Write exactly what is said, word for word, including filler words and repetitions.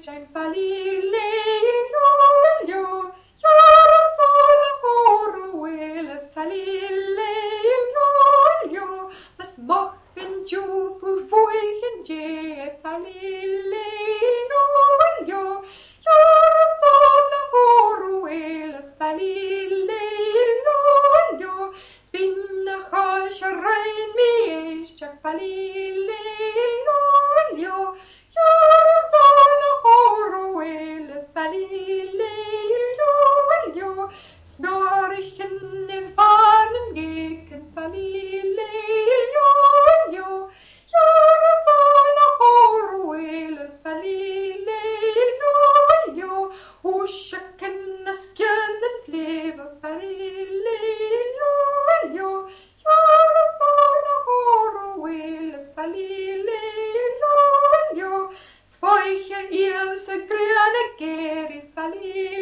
C'è palile io Jara fala horo ele palile io Was machen jupu voichen je palile io Jara fala horo ele palile io Spinna hasha rein mi is C'è palile io Jara fala horo ele palile io Snorrichen in Fahnen gegen palile io Jara fala horo ele palile io Hushaken as kjönden fleve palile io Jara fala horo ele palile io Spoiche ihr se gröne geri palile